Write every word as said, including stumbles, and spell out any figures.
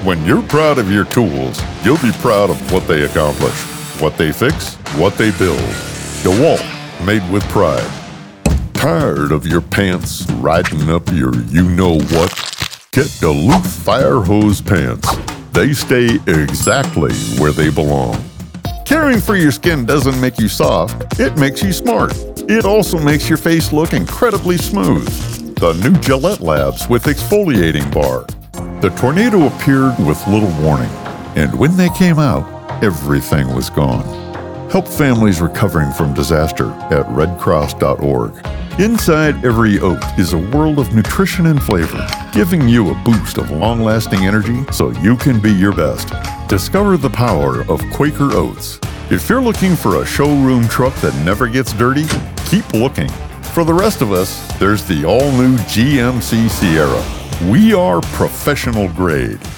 When you're proud of your tools, you'll be proud of what they accomplish, what they fix, what they build. DeWalt, made with pride. Tired of your pants riding up your you-know-what? Get Duluth Fire Hose Pants. They stay exactly where they belong. Caring for your skin doesn't make you soft, it makes you smart. It also makes your face look incredibly smooth. The new Gillette Labs with exfoliating bar. The tornado appeared with little warning, and when they came out, everything was gone. Help families recovering from disaster at red cross dot org. Inside every oat is a world of nutrition and flavor, giving you a boost of long-lasting energy so you can be your best. Discover the power of Quaker Oats. If you're looking for a showroom truck that never gets dirty, keep looking. For the rest of us, there's the all-new G M C Sierra. We are professional grade.